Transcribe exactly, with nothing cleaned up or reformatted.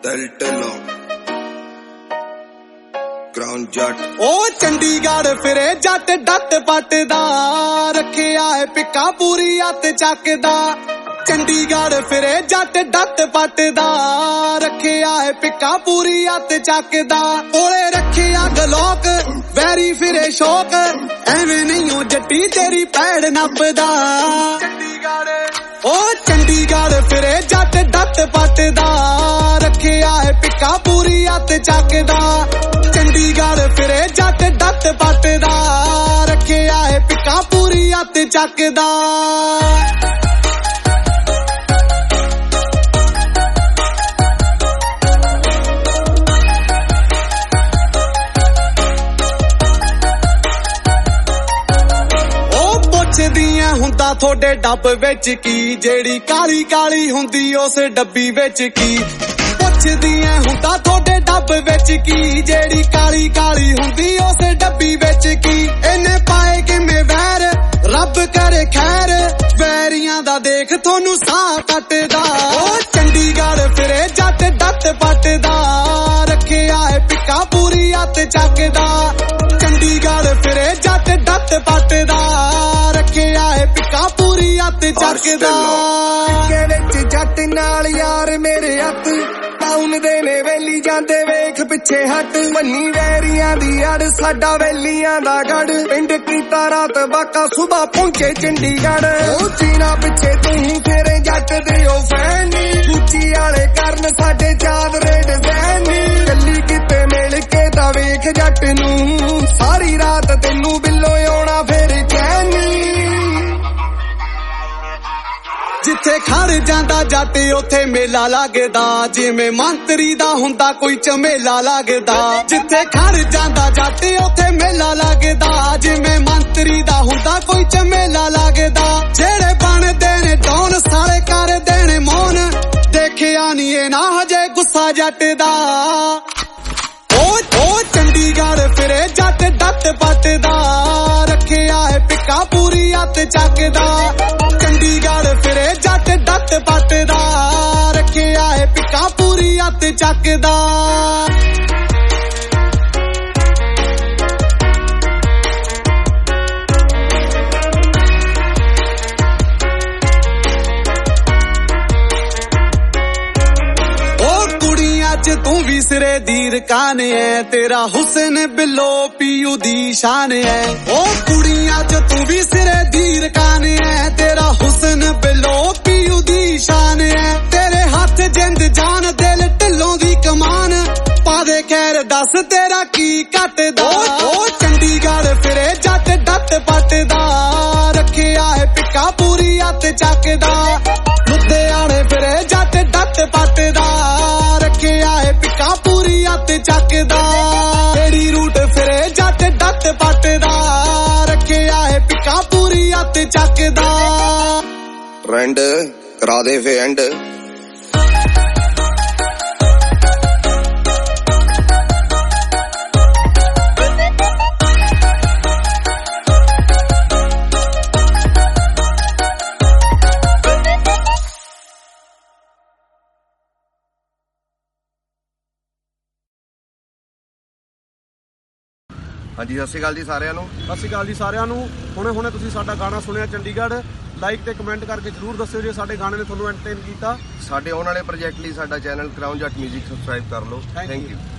ਦਿਲ ਢਿੱਲੋਂ ਕਰਾਊਨ ਜੱਟ। ਉਹ ਚੰਡੀਗੜ੍ਹ ਫਿਰੇ ਜੱਟ ਡੱਟ ਪੱਟਦਾ, ਰੱਖਿਆ ਏ ਪਿੱਕਾ ਪੂਰੀ ਹੱਥ ਚੱਕਦਾ। ਚੰਡੀਗੜ੍ਹ ਫਿਰੇ ਜੱਟ ਡੱਟ ਪੱਟਦਾ, ਰੱਖਿਆ ਏ ਪਿੱਕਾ ਪੂਰੀ ਹੱਥ ਚੱਕਦਾ। ਕੋਲੇ ਰੱਖਿਆ ਗਲੋਕ ਵੈਰੀ ਫਿਰੇ ਸ਼ੌਕ, ਐਵੇਂ ਨਹੀਂ ਓ ਜੱਟੀ ਤੇਰੀ ਪੈੜ ਨੱਪਦਾ। ਉਹ ਚੰਡੀਗੜ੍ਹ ਫਿਰੇ ਜੱਟ ਡੱਟ ਪੱਟਦਾ, ਰੱਖਿਆ ਏ ਪਿੱਕਾ ਪੂਰੀ ਹੱਥ ਚੱਕਦਾ। ਚੰਡੀਗੜ੍ਹ ਫਿਰੇ ਜੱਟ ਡੱਟ ਪੱਟਦਾ, ਰੱਖਿਆ ਏ ਪਿੱਕਾ ਪੂਰੀ ਹੱਥ ਚੱਕਦਾ। ਪੁੱਛਦੀਆਂ ਹੁੰਦਾ ਥੋੜੇ ਡੱਬ ਵਿੱਚ ਕੀ, ਜਿਹੜੀ ਕਾਲੀ ਕਾਲੀ ਹੁੰਦੀ ਉਸ ਡੱਬੀ ਵਿੱਚ ਕੀ। ਪੁੱਛਦੀਆਂ ਹੁੰਦਾ ਥੋੜੇ ਡੱਬ ਵਿੱਚ ਕੀ, ਜਿਹੜੀ ਕਾਲੀ ਕਾਲੀ ਹੁੰਦੀ ਉਸ ਡੱਬੀ ਵਿੱਚ ਕੀ। ਇਹਨੇ ਪਾਏ ਕਿਵੇਂ ਵੈਰ ਰੱਬ ਕਰੇ ਖੈਰ, ਵੈਰੀਆਂ ਦਾ ਦੇਖ ਤੁਹਾਨੂੰ ਸਾਹ ਕੱਟਦਾ। ਉਹ ਚੰਡੀਗੜ੍ਹ ਫਿਰੇ ਜੱਟ ਡੱਟ ਪੱਟਦਾ, ਰੱਖਿਆ ਏ ਪਿੱਕਾ ਪੂਰੀ ਹੱਥ ਚੱਕਦਾ। ਚੰਡੀਗੜ੍ਹ ਫਿਰੇ ਜੱਟ ਡੱਟ ਪੱਟਦਾ, ਰੱਖਿਆ ਏ ਪਿੱਕਾ ਪੂਰੀ ਹੱਥ ਚੱਕਦਾ। ਪਿੱਕੇ ਵਿੱਚ ਜੱਟ ਨਾਲ ਯਾਰ ਮੇਰੇ ਹੱਥ, ਟਾਊਨ ਦੇ ਨੇ ਵੇਲੀ ਜਾਂਦੇ ਵੇਖ ਪਿੱਛੇ ਹੱਟ। ਮੰਨੀ ਵੈਰੀਆਂ ਦੀ ਅੜ ਸਾਡਾ ਵੇਲੀਆਂ ਦਾ ਗੜ, ਪਿੰਡ ਕੀਤਾ ਰਾਤ ਬਾਕਾ ਸੁਬਾ ਪਹੁੰਚੇ ਚੰਡੀਗੜ੍ਹ। ਉਹ ਚੀਨਾ ਪਿੱਛੇ ਤੂੰ ਫੇਰੇ ਜੱਟ ਦੇ ਉਹ ਫੈਨੀ, ਉੱਚੀ ਵਾਲੇ ਕਰਨ ਸਾਡੇ ਚਾਦਰੇ ਡਿਜ਼ਾਈਨੀ। ਚੱਲੀ ਕਿਤੇ ਮਿਲ ਕੇ ਤਾਂ ਵੇਖ ਜੱਟ ਨੂੰ, ਸਾਰੀ ਰਾਤ ਤੈਨੂੰ ਬਿੱਲੋ ਆਉਣਾ ਫੇਰ ਚੈਨੀ। ਜਿੱਥੇ ਖੜ ਜਾਂਦਾ ਜੱਟ ਉੱਥੇ ਮੇਲਾ ਲੱਗਦਾ, ਜਿਵੇਂ ਮੰਤਰੀ ਦਾ ਹੁੰਦਾ ਕੋਈ ਝਮੇਲਾ ਲੱਗਦਾ। ਜਿੱਥੇ ਖੜ ਜਾਂਦਾ ਜੱਟ ਉੱਥੇ ਮੇਲਾ ਲੱਗਦਾ, ਜਿਵੇਂ ਮੰਤਰੀ ਦਾ ਹੁੰਦਾ ਕੋਈ ਝਮੇਲਾ ਲੱਗਦਾ। ਜਿਹੜੇ ਬਣਦੇ ਨੇ ਡੌਨ ਸਾਰੇ ਕਰਦੇ ਨੇ ਮੌਨ, ਦੇਖਿਆ ਨੀ ਇਹ ਨਾ ਹਜੇ ਗੁੱਸਾ ਜੱਟ ਦਾ। ਉਹ ਉਹ ਚੰਡੀਗੜ੍ਹ ਫਿਰੇ ਜੱਟ ਡੱਟ ਪੱਟਦਾ, ਰੱਖਿਆ ਏ ਪਿੱਕਾ ਪੂਰੀ ਹੱਥ ਚੱਕਦਾ। ਚੰਡੀਗੜ੍ਹ ਫਿਰੇ ਜੱਟ ਡੱਟ ਪੱਟਦਾ, ਰੱਖਿਆ ਏ ਪਿੱਕਾ ਪੂਰੀ ਹੱਥ ਚੱਕਦਾ। ਤੂੰ ਵੀ ਸਿਰੇ ਦੀ ਰਕਾਨ ਐ, ਤੇਰਾ ਹੁਸਨ ਬਿੱਲੋ ਪੀਯੂ ਦੀ ਸ਼ਾਨ ਐ। ਉਹ ਕੁੜੀਆਂ ਚ ਤੂੰ ਵੀ ਸਿਰੇ ਦੀ ਰਕਾਨ ਐ, ਤੇਰਾ ਹੁਸਨ ਬਿੱਲੋ ਪੀਯੂ ਦੀ ਸ਼ਾਨ ਐ। ਤੇਰੇ ਹੱਥ ਜਿੰਦ ਜਾਨ ਦਿਲ ਢਿੱਲੋਂ ਦੀ ਕਮਾਨ, ਪਾ ਦੇ ਖੈਰ ਦੱਸ ਤੇਰਾ ਕੀ ਘਟਦਾ। ਉਹ ਚੰਡੀਗੜ੍ਹ ਫਿਰੇ ਜੱਟ ਡੱਟ ਪੱਟਦਾ, ਰੱਖਿਆ ਏ ਪਿੱਕਾ ਪੂਰੀ ਹੱਥ ਚੱਕਦਾ। ਲੁਧਿਆਣੇ ਫਿਰੇ ਜੱਟ ਡੱਟ ਪੱਟਦਾ, ਰੱਖਿਆ ਏ ਪਿੱਕਾ ਪੂਰੀ ਹੱਥ ਚੱਕਦਾ। ਤੇਰੀ ਰੂਟ ਫਿਰੇ ਜੱਟ ਡੱਟ ਪੱਟਦਾ, ਰੱਖਿਆ ਏ ਪਿੱਕਾ ਪੂਰੀ ਹੱਥ ਚੱਕਦਾ। ਟ੍ਰੈਂਡ ਕਰਾ ਦੇ ਫੇ ਐਂਡ। ਹਾਂਜੀ ਸਤਿ ਸ਼੍ਰੀ ਅਕਾਲ ਜੀ ਸਾਰਿਆਂ ਨੂੰ। ਸਤਿ ਸ਼੍ਰੀ ਅਕਾਲ ਜੀ ਸਾਰਿਆਂ ਨੂੰ। ਹੁਣੇ ਹੁਣੇ ਤੁਸੀਂ ਸਾਡਾ ਗਾਣਾ ਸੁਣਿਆ ਚੰਡੀਗੜ੍ਹ। ਲਾਈਕ ਤੇ ਕਮੈਂਟ ਕਰਕੇ ਜਰੂਰ ਦੱਸਿਓ ਜੇ ਸਾਡੇ ਗਾਣੇ ਨੇ ਤੁਹਾਨੂੰ ਐਂਟਰਟੇਨ ਕੀਤਾ। ਸਾਡੇ ਆਉਣ ਵਾਲੇ ਪ੍ਰੋਜੈਕਟ ਲਈ ਸਾਡਾ channel crown Jatt music subscribe ਕਰ ਲਓ। Thank you.